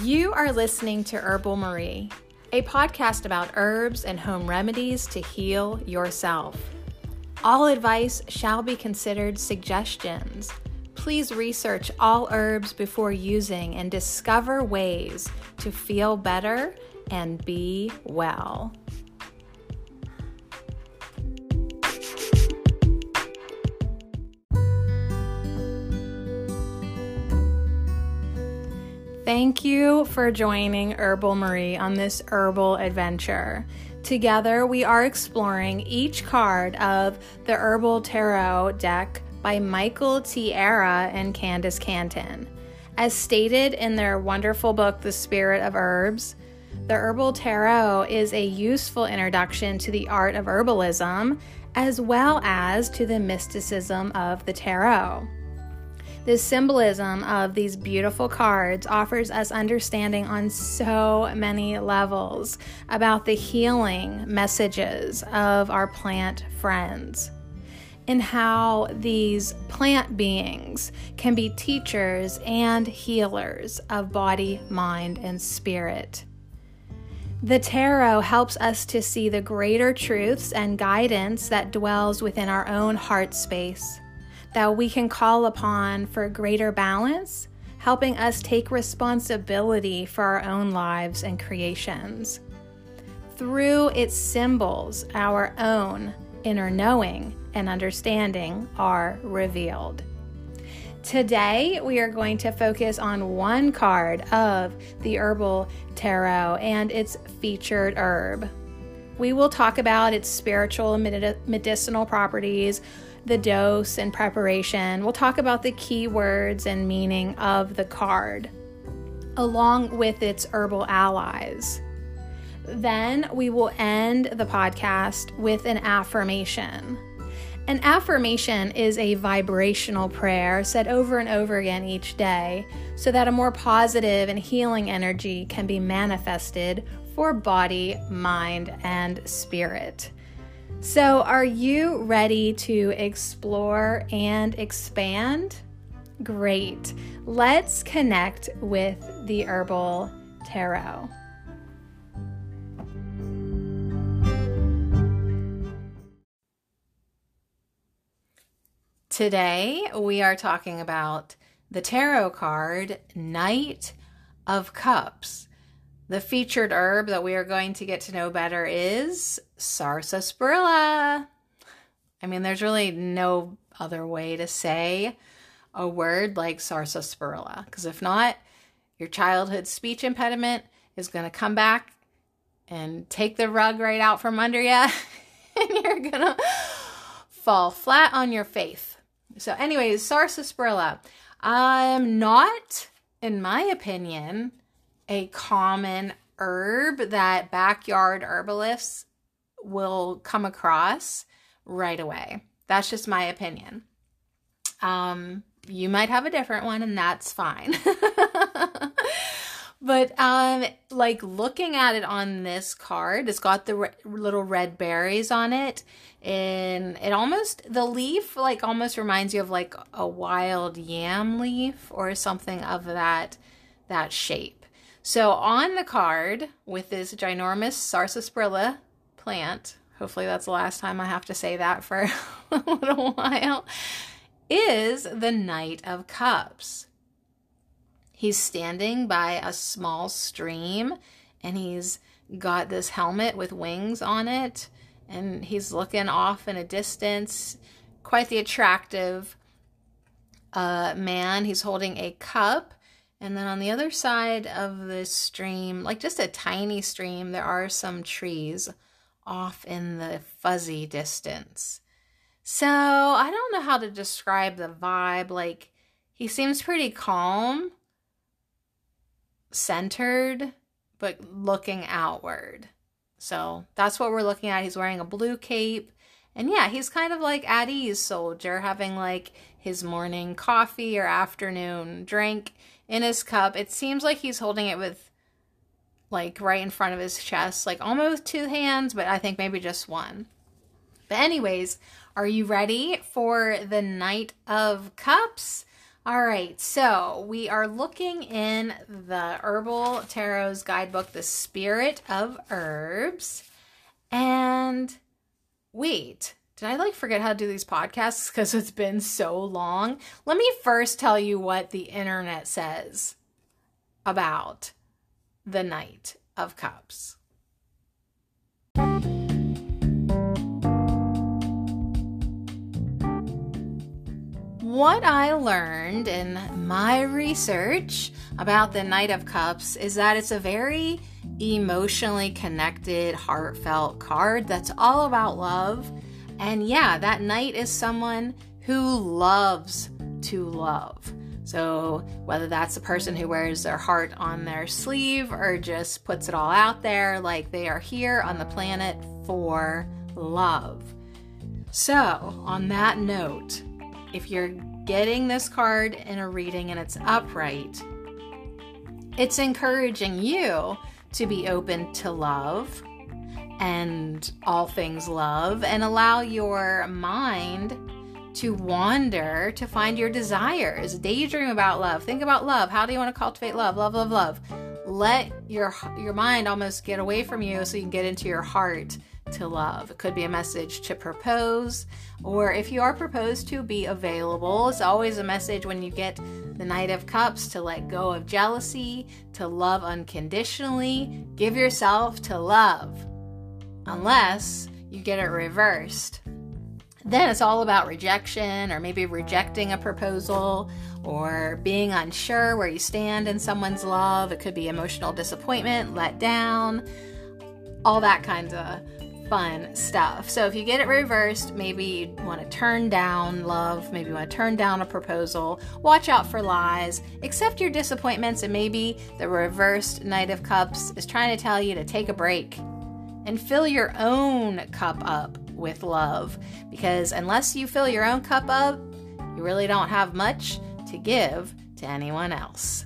You are listening to Herbal Marie, a podcast about herbs and home remedies to heal yourself. All advice shall be considered suggestions. Please research all herbs before using and discover ways to feel better and be well. Thank you for joining Herbal Marie on this herbal adventure. Together, we are exploring each card of the Herbal Tarot deck by Michael Tierra and Candace Canton. As stated in their wonderful book, The Spirit of Herbs, the Herbal Tarot is a useful introduction to the art of herbalism, as well as to the mysticism of the tarot. The symbolism of these beautiful cards offers us understanding on so many levels about the healing messages of our plant friends and how these plant beings can be teachers and healers of body, mind, and spirit. The tarot helps us to see the greater truths and guidance that dwells within our own heart space, that we can call upon for greater balance, helping us take responsibility for our own lives and creations. Through its symbols, our own inner knowing and understanding are revealed. Today, we are going to focus on one card of the Herbal Tarot and its featured herb. We will talk about its spiritual and medicinal properties, the dose and preparation. We'll talk about the key words and meaning of the card, along with its herbal allies. Then we will end the podcast with an affirmation. An affirmation is a vibrational prayer said over and over again each day so that a more positive and healing energy can be manifested for body, mind, and spirit. So, are you ready to explore and expand? Great. Let's connect with the Herbal Tarot. Today, we are talking about the tarot card, Knight of Cups. The featured herb that we are going to get to know better is sarsaparilla. I mean, there's really no other way to say a word like sarsaparilla, because if not, your childhood speech impediment is going to come back and take the rug right out from under you, and you're going to fall flat on your face. So anyways, sarsaparilla. Not, in my opinion, a common herb that backyard herbalists will come across right away. That's just my opinion. You might have a different one, and that's fine. But like looking at it on this card, it's got the little red berries on it, and it almost, the leaf like almost reminds you of like a wild yam leaf or something of that shape. So on the card with this ginormous sarsaparilla plant, hopefully that's the last time I have to say that for a little while, is the Knight of Cups. He's standing by a small stream, and he's got this helmet with wings on it, and he's looking off in a distance. Quite the attractive man. He's holding a cup. And then on the other side of this stream, like just a tiny stream, there are some trees off in the fuzzy distance. So I don't know how to describe the vibe. Like, he seems pretty calm, centered, but looking outward. So that's what we're looking at. He's wearing a blue cape. And yeah, he's kind of like at ease soldier, having like his morning coffee or afternoon drink in his cup. It seems like he's holding it with like right in front of his chest, like almost two hands, but I think maybe just one. But anyways, are you ready for the Knight of Cups? All right, so we are looking in the Herbal Tarot's guidebook, The Spirit of Herbs. And wait, did I forget how to do these podcasts because it's been so long? Let me first tell you what the internet says about the Knight of Cups. What I learned in my research about the Knight of Cups is that it's a very emotionally connected, heartfelt card that's all about love. And yeah, that Knight is someone who loves to love. So whether that's a person who wears their heart on their sleeve or just puts it all out there, like they are here on the planet for love. So on that note, if you're getting this card in a reading and it's upright, it's encouraging you to be open to love and all things love and allow your mind to wander to find your desires. Daydream about love. Think about love. How do you want to cultivate love? Love, love, love. Let your mind almost get away from you so you can get into your heart to love. It could be a message to propose, or if you are proposed to, be available. It's always a message when you get the Knight of Cups to let go of jealousy, to love unconditionally. Give yourself to love. Unless you get it reversed. Then it's all about rejection, or maybe rejecting a proposal, or being unsure where you stand in someone's love. It could be emotional disappointment, let down, all that kind of fun stuff. So if you get it reversed, maybe you want to turn down love, maybe you want to turn down a proposal, watch out for lies, accept your disappointments, and maybe the reversed Knight of Cups is trying to tell you to take a break and fill your own cup up with love. Because unless you fill your own cup up, you really don't have much to give to anyone else.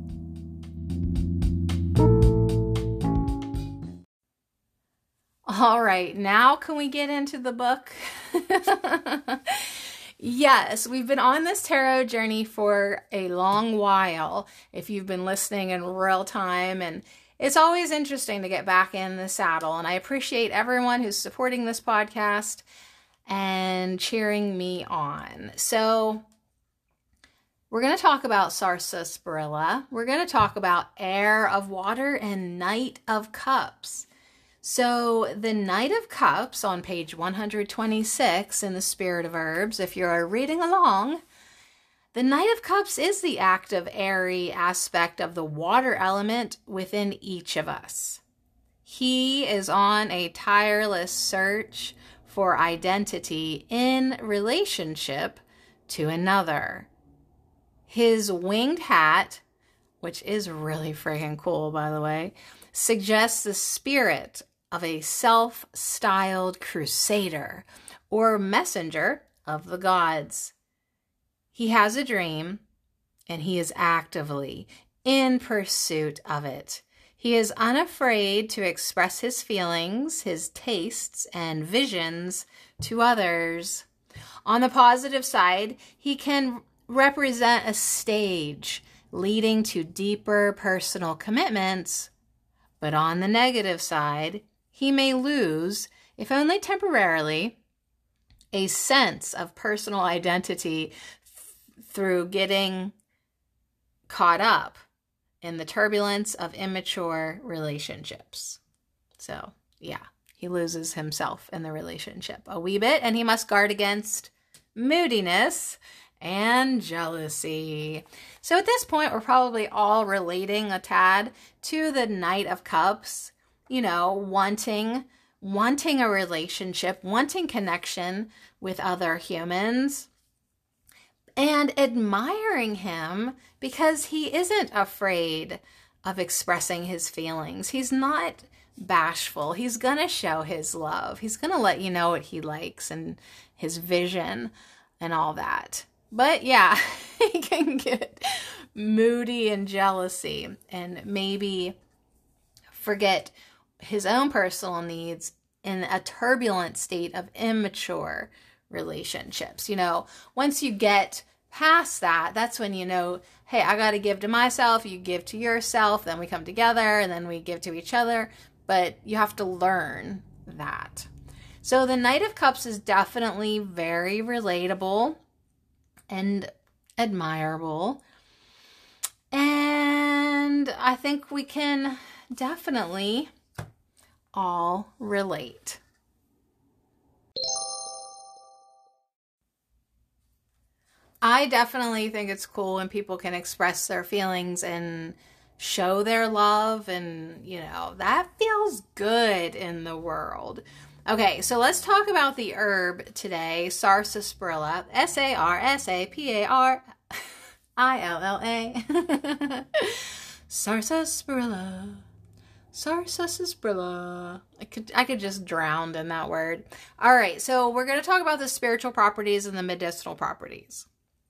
All right, now can we get into the book? Yes, we've been on this tarot journey for a long while, if you've been listening in real time, and it's always interesting to get back in the saddle, and I appreciate everyone who's supporting this podcast and cheering me on. So we're going to talk about Sarsaparilla. We're going to talk about Heir of Water and Knight of Cups. So the Knight of Cups on page 126 in the Spirit of Herbs, if you're reading along, the Knight of Cups is the active, airy aspect of the water element within each of us. He is on a tireless search for identity in relationship to another. His winged hat, which is really freaking cool, by the way, suggests the spirit of a self-styled crusader or messenger of the gods. He has a dream, and he is actively in pursuit of it. He is unafraid to express his feelings, his tastes, and visions to others. On the positive side, he can represent a stage leading to deeper personal commitments, but on the negative side, he may lose, if only temporarily, a sense of personal identity through getting caught up in the turbulence of immature relationships. So, yeah, he loses himself in the relationship a wee bit, and he must guard against moodiness and jealousy. So at this point, we're probably all relating a tad to the Knight of Cups, you know, wanting a relationship, wanting connection with other humans, and admiring him because he isn't afraid of expressing his feelings. He's not bashful. He's going to show his love. He's going to let you know what he likes and his vision and all that. But yeah, he can get moody and jealousy and maybe forget his own personal needs in a turbulent state of immature relationships. You know, once you get past that, that's when you know, hey, I got to give to myself, you give to yourself, then we come together, and then we give to each other. But you have to learn that. So the Knight of Cups is definitely very relatable and admirable. And I think we can definitely all relate. I definitely think it's cool when people can express their feelings and show their love, and that feels good in the world. Okay, so let's talk about the herb today, Sarsaparilla, Sarsaparilla. Sarsaparilla. Sarsaparilla. I could just drown in that word. All right, so we're going to talk about the spiritual properties and the medicinal properties.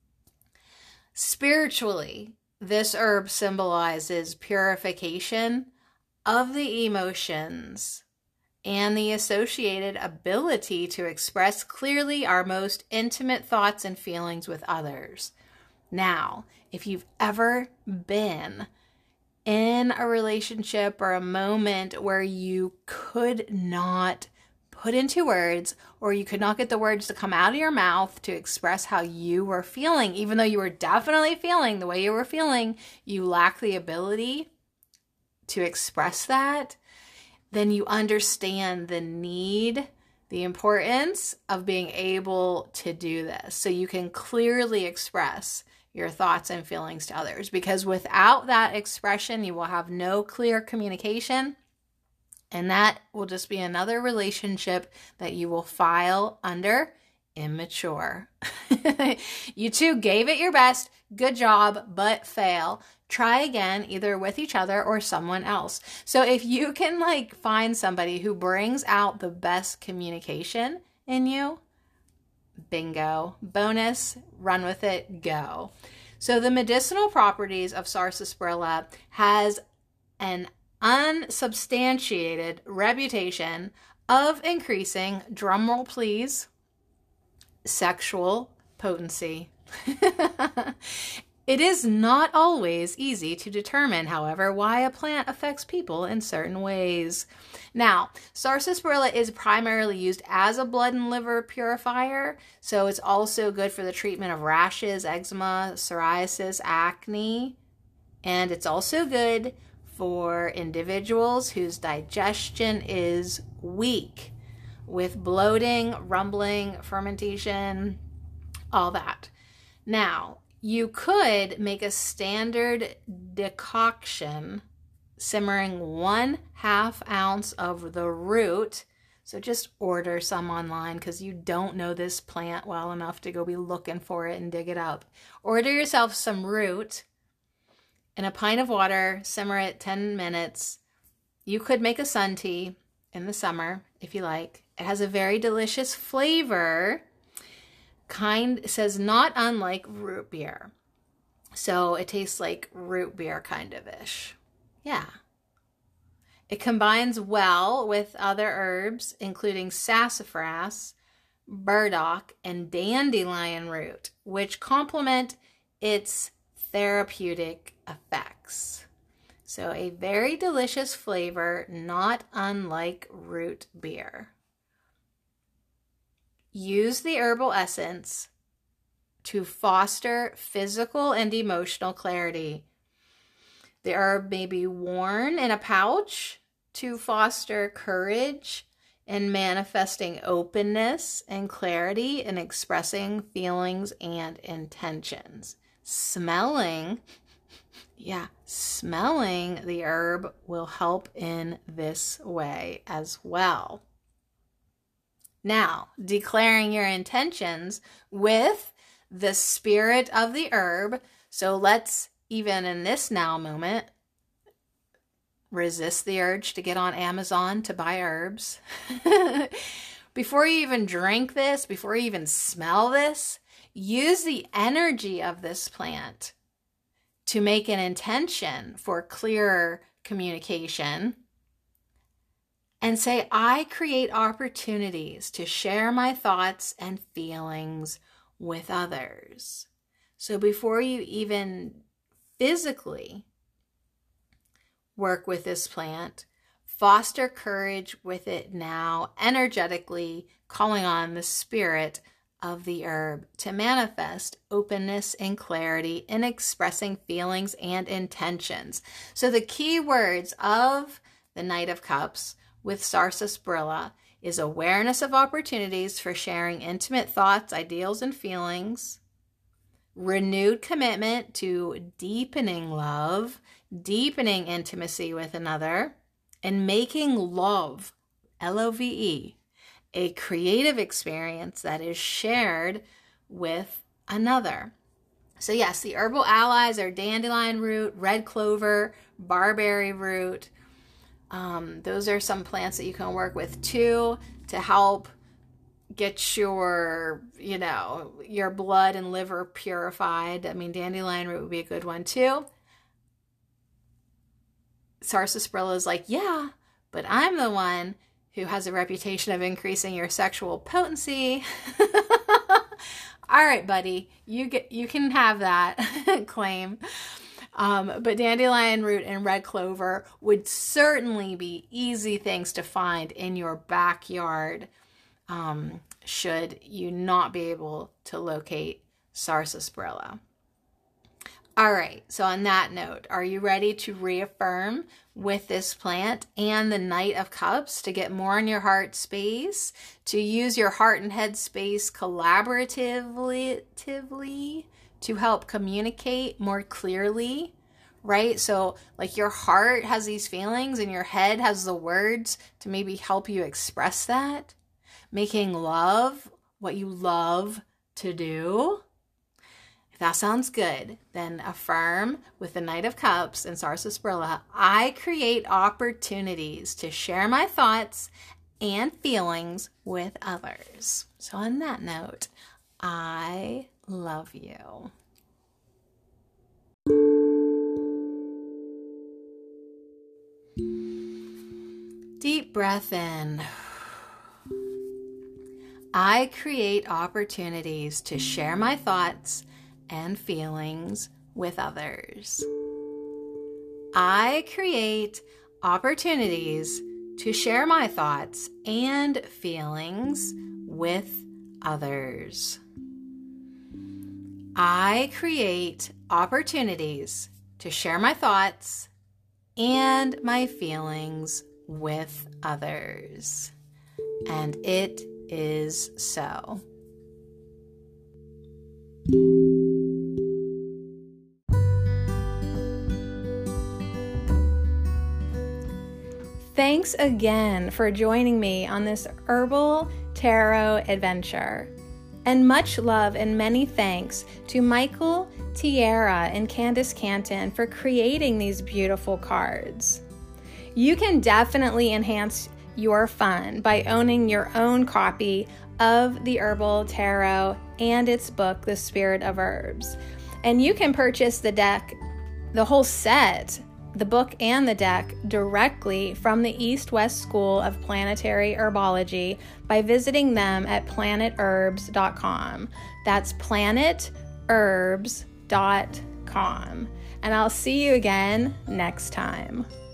Spiritually, this herb symbolizes purification of the emotions and the associated ability to express clearly our most intimate thoughts and feelings with others. Now, if you've ever been in a relationship or a moment where you could not put into words, or you could not get the words to come out of your mouth to express how you were feeling, even though you were definitely feeling the way you were feeling, you lack the ability to express that, then you understand the need, the importance of being able to do this so you can clearly express your thoughts and feelings to others. Because without that expression, you will have no clear communication. And that will just be another relationship that you will file under immature. You two gave it your best. Good job, but fail. Try again, either with each other or someone else. So if you can find somebody who brings out the best communication in you, bingo. Bonus, run with it, go. So the medicinal properties of Sarsaparilla has an unsubstantiated reputation of increasing, drumroll please, sexual potency. It is not always easy to determine, however, why a plant affects people in certain ways. Now, Sarsaparilla is primarily used as a blood and liver purifier, so it's also good for the treatment of rashes, eczema, psoriasis, acne, and it's also good for individuals whose digestion is weak, with bloating, rumbling, fermentation, all that. Now, you could make a standard decoction simmering 1/2 ounce of the root. So just order some online because you don't know this plant well enough to go be looking for it and dig it up. Order yourself some root in a pint of water, simmer it 10 minutes. You could make a sun tea in the summer if you like. It has a very delicious flavor. It says not unlike root beer. So it tastes like root beer kind of ish. Yeah. It combines well with other herbs, including sassafras, burdock, and dandelion root, which complement its therapeutic effects. So a very delicious flavor, not unlike root beer. Use the herbal essence to foster physical and emotional clarity. The herb may be worn in a pouch to foster courage and manifesting openness and clarity in expressing feelings and intentions. Smelling the herb will help in this way as well. Now, declaring your intentions with the spirit of the herb. So let's, even in this now moment, resist the urge to get on Amazon to buy herbs. Before you even drink this, before you even smell this, use the energy of this plant to make an intention for clearer communication. And say, I create opportunities to share my thoughts and feelings with others. So before you even physically work with this plant, foster courage with it now, energetically calling on the spirit of the herb to manifest openness and clarity in expressing feelings and intentions. So the key words of the Knight of Cups with Sarsaparilla is awareness of opportunities for sharing intimate thoughts, ideals, and feelings, renewed commitment to deepening love, deepening intimacy with another, and making love, Love, a creative experience that is shared with another. So yes, the herbal allies are dandelion root, red clover, barberry root. Those are some plants that you can work with too to help get your blood and liver purified. I mean, dandelion root would be a good one too. Sarsaparilla is like, yeah, but I'm the one who has a reputation of increasing your sexual potency. All right, buddy, you can have that claim. But dandelion root and red clover would certainly be easy things to find in your backyard, should you not be able to locate Sarsaparilla. All right, so on that note, are you ready to reaffirm with this plant and the Knight of Cups to get more in your heart space, to use your heart and head space collaboratively to help communicate more clearly, right? So like your heart has these feelings and your head has the words to maybe help you express that, making love what you love to do. That sounds good. Then affirm with the Knight of Cups and Sarsaparilla, I create opportunities to share my thoughts and feelings with others. So on that note, I love you. Deep breath in. I create opportunities to share my thoughts and feelings with others. I create opportunities to share my thoughts and feelings with others. I create opportunities to share my thoughts and my feelings with others. And it is so. Thanks again for joining me on this herbal tarot adventure. And much love and many thanks to Michael Tierra and Candace Canton for creating these beautiful cards. You can definitely enhance your fun by owning your own copy of the Herbal Tarot and its book, The Spirit of Herbs. And you can purchase the deck, the whole set, the book and the deck, directly from the East West School of Planetary Herbology by visiting them at planetherbs.com. That's planetherbs.com. And I'll see you again next time.